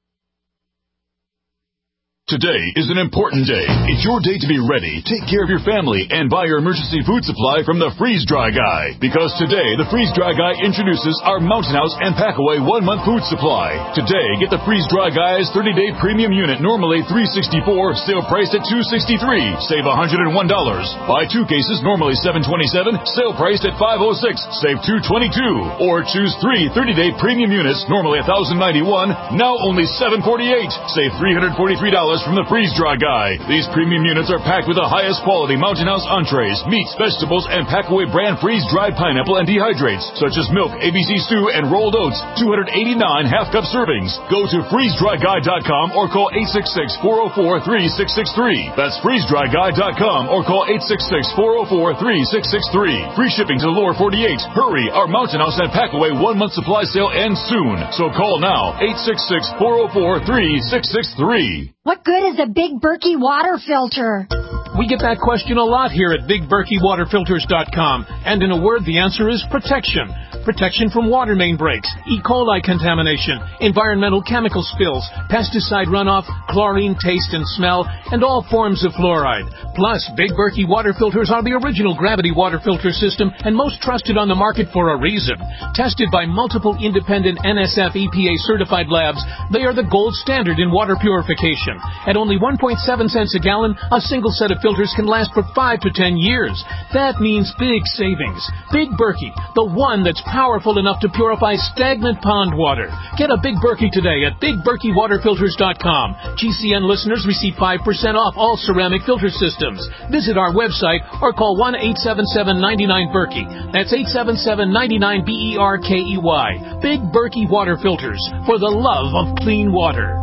Today is an important day. It's your day to be ready, take care of your family, and buy your emergency food supply from the Freeze Dry Guy. Because today, the Freeze Dry Guy introduces our Mountain House and Packaway 1-month food supply. Today, get the Freeze Dry Guy's 30-day premium unit, normally $364, sale price at $263. Save $101. Buy 2 cases, normally $727, sale priced at $506. Save $222. Or choose 3 30-day premium units, normally $1,091, now only $748. Save $343 from the Freeze Dry Guy. These premium units are packed with the highest quality Mountain House entrees, meats, vegetables, and Packaway brand freeze-dried pineapple and dehydrates, such as milk, ABC stew, and rolled oats. 289 half-cup servings. Go to freezedryguy.com or call 866-404-3663. That's freezedryguy.com or call 866-404-3663. Free shipping to the lower 48. Hurry, our Mountain House and Packaway 1-month supply sale ends soon. So call now, 866-404-3663. What good is a Big Berkey water filter? We get that question a lot here at BigBerkeyWaterFilters.com. And in a word, the answer is protection. Protection from water main breaks, E. coli contamination, environmental chemical spills, pesticide runoff, chlorine taste and smell, and all forms of fluoride. Plus, Big Berkey water filters are the original gravity water filter system and most trusted on the market for a reason. Tested by multiple independent NSF EPA certified labs, they are the gold standard in water purification. At only 1.7 cents a gallon, a single set of filters can last for 5 to 10 years. That means big savings. Big Berkey, the one that's powerful enough to purify stagnant pond water. Get a Big Berkey today at BigBerkeyWaterFilters.com. GCN listeners receive 5% off all ceramic filter systems. Visit our website or call 1-877-99-BERKEY. That's 877-99-BERKEY. Big Berkey Water Filters, for the love of clean water.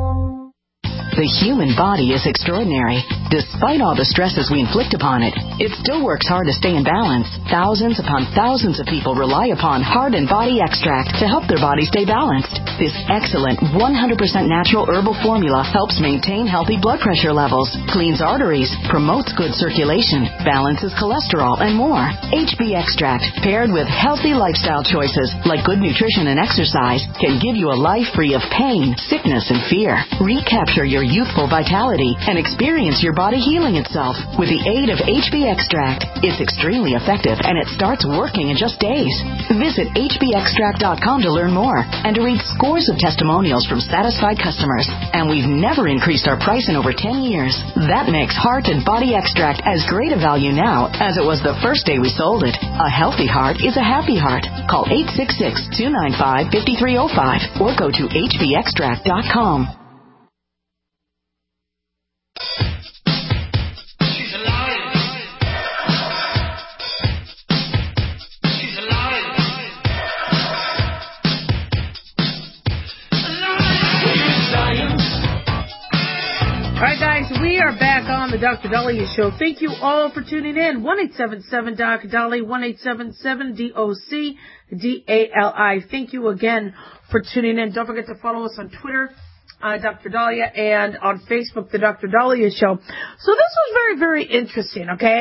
The human body is extraordinary. Despite all the stresses we inflict upon it, it still works hard to stay in balance. Thousands upon thousands of people rely upon Heart and Body Extract to help their body stay balanced. This excellent 100% natural herbal formula helps maintain healthy blood pressure levels, cleans arteries, promotes good circulation, balances cholesterol, and more. HB Extract, paired with healthy lifestyle choices like good nutrition and exercise, can give you a life free of pain, sickness, and fear. Recapture your youthful vitality and experience your body healing itself with the aid of HB Extract. It's extremely effective and it starts working in just days. Visit hbextract.com to learn more and to read scores of testimonials from satisfied customers. And we've never increased our price in over 10 years. That makes Heart and Body Extract as great a value now as it was the first day we sold it. A healthy heart is a happy heart. Call 866-295-5305 or go to hbextract.com. Alright guys, we are back on the Dr. Dahlia Show. Thank you all for tuning in. 1-877-Dr. 1-877-DOC-DALI. Thank you again for tuning in. Don't forget to follow us on Twitter Dr. Dahlia, and on Facebook, The Dr. Dahlia Show. So this was very, very interesting, okay?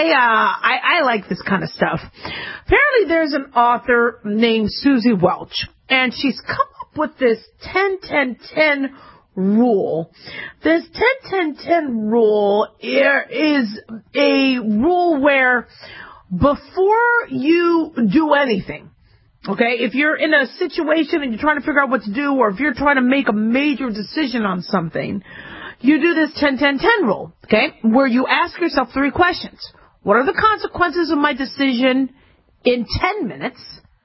I like this kind of stuff. Apparently there's an author named Susie Welch, and she's come up with this 10-10-10 rule. This 10-10-10 rule is a rule where before you do anything, okay, if you're in a situation and you're trying to figure out what to do, or if you're trying to make a major decision on something, you do this 10-10-10 rule, okay, where you ask yourself 3 questions. What are the consequences of my decision in 10 minutes?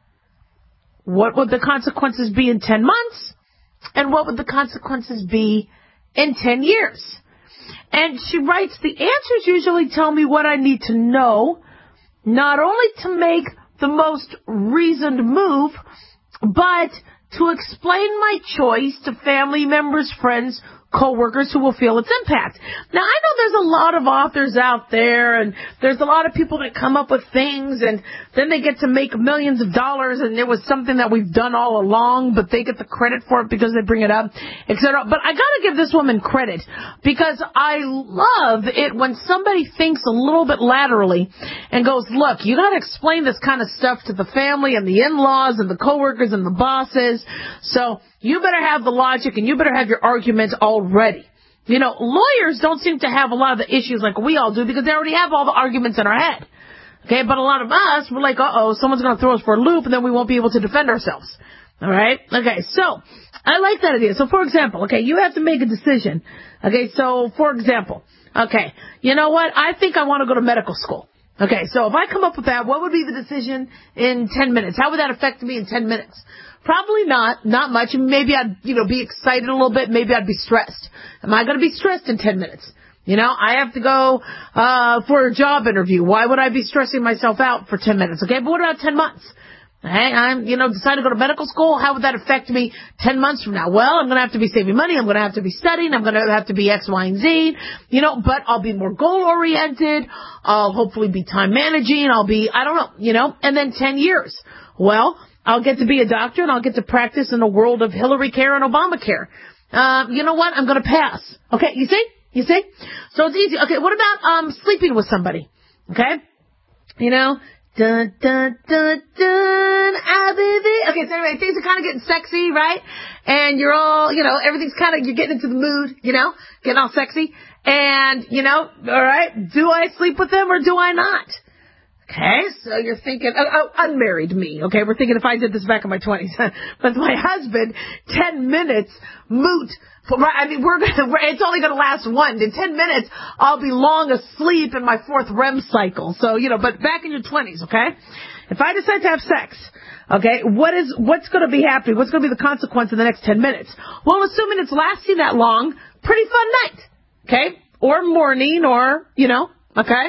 What would the consequences be in 10 months? And what would the consequences be in 10 years? And she writes, the answers usually tell me what I need to know, not only to make the most reasoned move, but to explain my choice to family members, friends, co-workers who will feel its impact. Now, I know there's a lot of authors out there, and there's a lot of people that come up with things, and then they get to make millions of dollars, and it was something that we've done all along, but they get the credit for it because they bring it up, etc. But I gotta give this woman credit, because I love it when somebody thinks a little bit laterally and goes, look, you gotta explain this kind of stuff to the family and the in-laws and the co-workers and the bosses, so you better have the logic and you better have your arguments already. You know, lawyers don't seem to have a lot of the issues like we all do because they already have all the arguments in our head. Okay, but a lot of us, we're like, uh-oh, someone's going to throw us for a loop and then we won't be able to defend ourselves. All right? Okay, so I like that idea. So, for example, okay, you have to make a decision. Okay, so, for example, okay, you know what? I think I want to go to medical school. Okay, so if I come up with that, what would be the decision in 10 minutes? How would that affect me in 10 minutes? Probably not much. Maybe I'd, be excited a little bit. Maybe I'd be stressed. Am I going to be stressed in 10 minutes? I have to go, for a job interview. Why would I be stressing myself out for 10 minutes? Okay, but what about 10 months? Hey, I'm, decided to go to medical school. How would that affect me 10 months from now? Well, I'm going to have to be saving money. I'm going to have to be studying. I'm going to have to be X, Y, and Z, but I'll be more goal-oriented. I'll hopefully be time managing. I'll be, I don't know, and then 10 years. Well, I'll get to be a doctor and I'll get to practice in the world of Hillary Care and Obamacare. You know what? I'm going to pass. Okay, you see? So it's easy. Okay, what about sleeping with somebody? Okay? Dun, dun, dun, dun, okay, so anyway, things are kind of getting sexy, right? And you're all, everything's kind of, you're getting into the mood, getting all sexy. And, all right, do I sleep with them or do I not? Okay, so you're thinking, unmarried me, okay? We're thinking if I did this back in my 20s. But my husband, 10 minutes, moot. It's only going to last one. In 10 minutes, I'll be long asleep in my 4th REM cycle. So, but back in your 20s, okay? If I decide to have sex, okay, what's going to be happening? What's going to be the consequence in the next 10 minutes? Well, assuming it's lasting that long, pretty fun night, okay? Or morning, or, okay?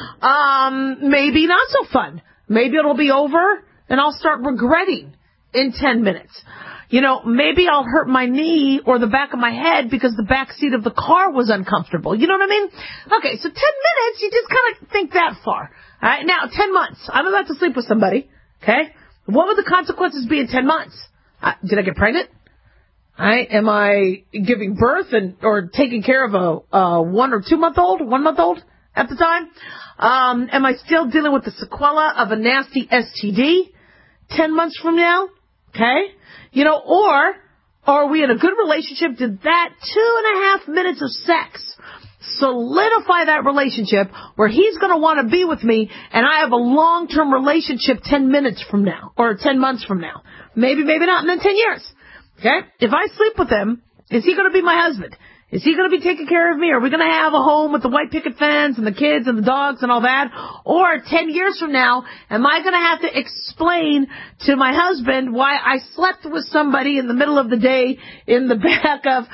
Maybe not so fun. Maybe it'll be over and I'll start regretting in 10 minutes. Maybe I'll hurt my knee or the back of my head because the back seat of the car was uncomfortable. You know what I mean? Okay, so 10 minutes, you just kind of think that far. All right, now 10 months. I'm about to sleep with somebody. Okay? What would the consequences be in 10 months? Did I get pregnant? Am I giving birth or taking care of a 1 or 2 month old, 1 month old at the time? Am I still dealing with the sequela of a nasty STD 10 months from now? Okay? Or are we in a good relationship? Did that 2.5 minutes of sex solidify that relationship where he's going to want to be with me and I have a long-term relationship 10 minutes from now or 10 months from now? Maybe, maybe not, and then 10 years. Okay? If I sleep with him, is he going to be my husband? Is he going to be taking care of me? Are we going to have a home with the white picket fence and the kids and the dogs and all that? Or 10 years from now, am I going to have to explain to my husband why I slept with somebody in the middle of the day in the back of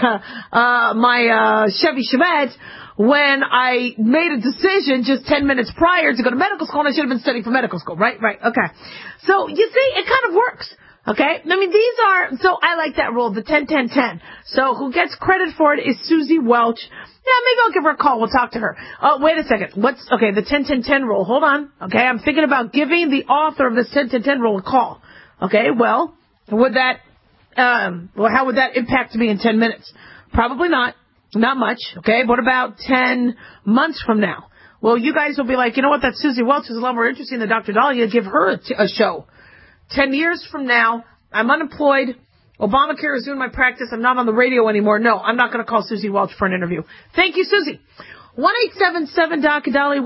my Chevy Chevette when I made a decision just 10 minutes prior to go to medical school and I should have been studying for medical school, right? Right, okay. So, you see, it kind of works. Okay? So I like that rule, the 10-10-10. So who gets credit for it is Susie Welch. Yeah, maybe I'll give her a call. We'll talk to her. Oh, wait a second. The 10-10-10 rule. Hold on. Okay, I'm thinking about giving the author of this 10-10-10 rule a call. Okay, well, would that Well, how would that impact me in 10 minutes? Probably not. Not much. Okay. What about 10 months from now? Well, you guys will be like, you know what? That Susie Welch is a lot more interesting than Dr. Dahlia. Give her a show. 10 years from now, I'm unemployed. Obamacare is doing my practice. I'm not on the radio anymore. No, I'm not going to call Susie Welch for an interview. Thank you, Susie. 1-877-Dr.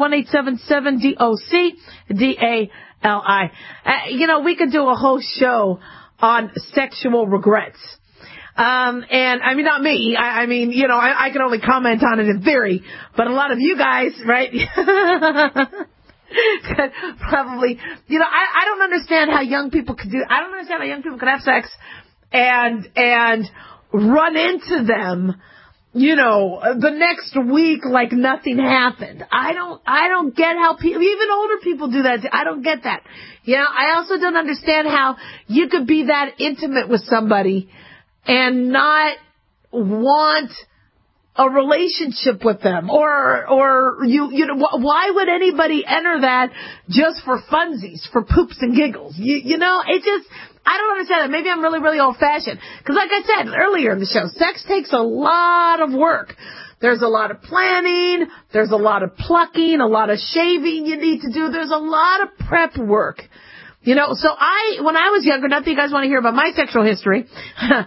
1-877-DOC-DALI. We could do a whole show on sexual regrets. And I mean, not me. I mean, I can only comment on it in theory, but a lot of you guys, right? Probably, I don't understand how young people could I don't understand how young people could have sex and run into them, the next week like nothing happened. I don't get how people, even older people do that. I don't get that. I also don't understand how you could be that intimate with somebody and not want a relationship with them, or why would anybody enter that just for funsies, for poops and giggles? I don't understand that. Maybe I'm really, really old fashioned. Because like I said earlier in the show, sex takes a lot of work. There's a lot of planning. There's a lot of plucking, a lot of shaving you need to do. There's a lot of prep work. So when I was younger, not that you guys want to hear about my sexual history. I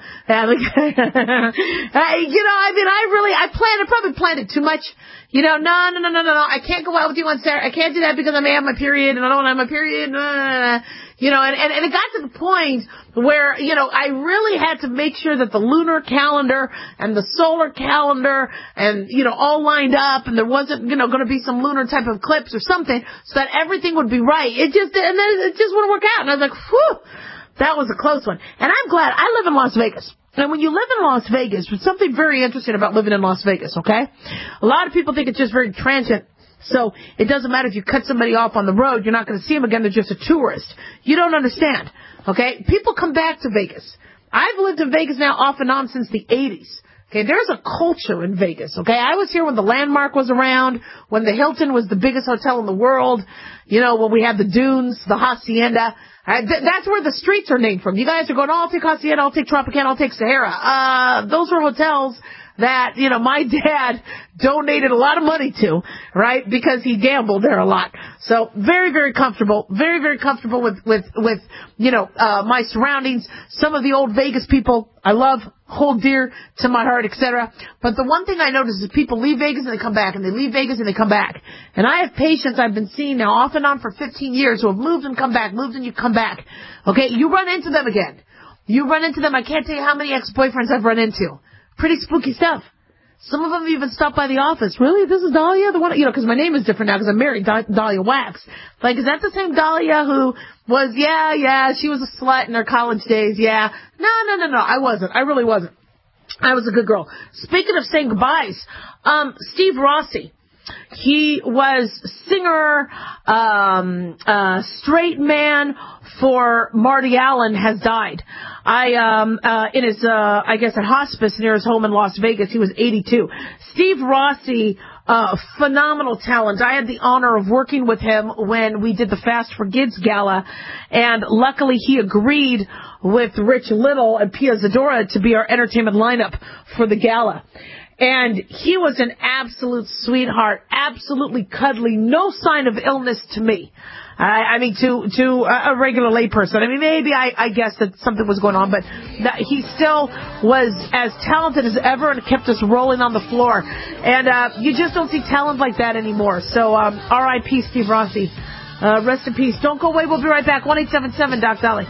probably planned it too much. No. I can't go out with you on Saturday. I can't do that because I may have my period and I don't want to have my period. And it got to the point where, I really had to make sure that the lunar calendar and the solar calendar and, all lined up and there wasn't, going to be some lunar type of eclipse or something so that everything would be right. It just wouldn't work out. And I was like, whew, that was a close one. And I'm glad I live in Las Vegas. And when you live in Las Vegas, there's something very interesting about living in Las Vegas, okay? A lot of people think it's just very transient. So it doesn't matter if you cut somebody off on the road, you're not going to see them again, they're just a tourist. You don't understand, okay? People come back to Vegas. I've lived in Vegas now off and on since the 80s. Okay, there's a culture in Vegas, okay? I was here when the Landmark was around, when the Hilton was the biggest hotel in the world, when we had the Dunes, the Hacienda. That's where the streets are named from. You guys are going, I'll take Hacienda, I'll take Tropicana, I'll take Sahara. Those were hotels that, my dad donated a lot of money to, right? Because he gambled there a lot. So very, very comfortable. Very, very comfortable with my surroundings. Some of the old Vegas people I love, hold dear to my heart, etc. But the one thing I notice is people leave Vegas and they come back, and they leave Vegas and they come back. And I have patients I've been seeing now off and on for 15 years who have moved and come back, moved and you come back. Okay, you run into them again. You run into them. I can't tell you how many ex-boyfriends I've run into. Pretty spooky stuff. Some of them even stop by the office. Really? This is Dahlia? The one, because my name is different now because I'm married, Dahlia Wax. Like, is that the same Dahlia who was, she was a slut in her college days, yeah. No, I wasn't. I really wasn't. I was a good girl. Speaking of saying goodbyes, Steve Rossi. He was singer, straight man for Marty Allen has died. In his, at hospice near his home in Las Vegas. He was 82. Steve Rossi, phenomenal talent. I had the honor of working with him when we did the Fast for Kids Gala, and luckily he agreed with Rich Little and Pia Zadora to be our entertainment lineup for the gala. And he was an absolute sweetheart, absolutely cuddly, no sign of illness to me. I mean, to a regular layperson. I mean, maybe I guessed that something was going on, but he still was as talented as ever and kept us rolling on the floor. And you just don't see talent like that anymore. So R.I.P. Steve Rossi. Rest in peace. Don't go away. We'll be right back. 1-877-Doc Dolly.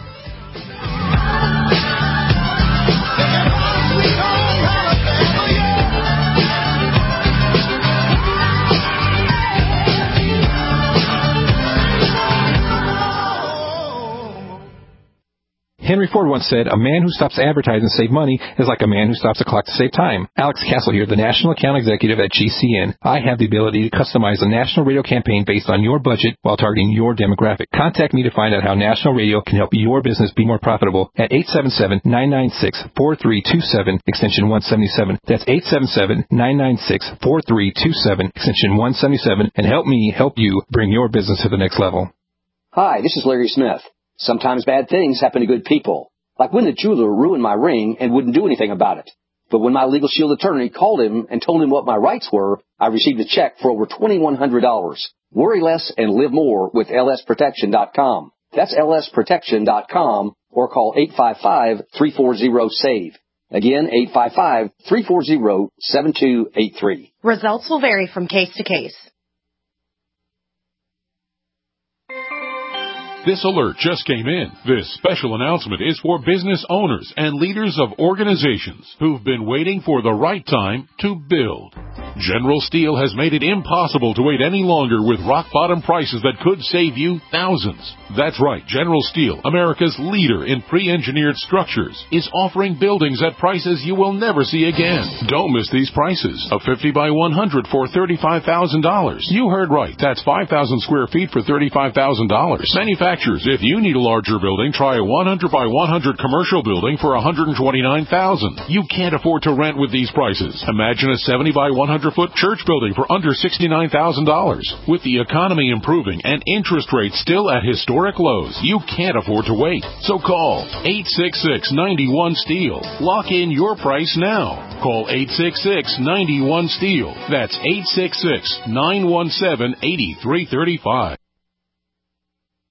Henry Ford once said, a man who stops advertising to save money is like a man who stops a clock to save time. Alex Castle here, the National Account Executive at GCN. I have the ability to customize a national radio campaign based on your budget while targeting your demographic. Contact me to find out how national radio can help your business be more profitable at 877-996-4327, extension 177. That's 877-996-4327, extension 177, and help me help you bring your business to the next level. Hi, this is Larry Smith. Sometimes bad things happen to good people. Like when the jeweler ruined my ring and wouldn't do anything about it. But when my Legal Shield attorney called him and told him what my rights were, I received a check for over $2,100. Worry less and live more with lsprotection.com. That's lsprotection.com or call 855-340-SAVE. Again, 855-340-7283. Results will vary from case to case. This alert just came in. This special announcement is for business owners and leaders of organizations who've been waiting for the right time to build. General Steel has made it impossible to wait any longer with rock-bottom prices that could save you thousands. That's right, General Steel, America's leader in pre-engineered structures, is offering buildings at prices you will never see again. Don't miss these prices. A 50 by 100 for $35,000. You heard right. That's 5,000 square feet for $35,000. Manufacturers, if you need a larger building, try a 100 by 100 commercial building for $129,000. You can't afford to rent with these prices. Imagine a 70 by 100-foot church building for under $69,000. With the economy improving and interest rates still at historic lows, you can't afford to wait. So call 866-91-STEEL. Lock in your price now. Call 866-91-STEEL. That's 866-917-8335.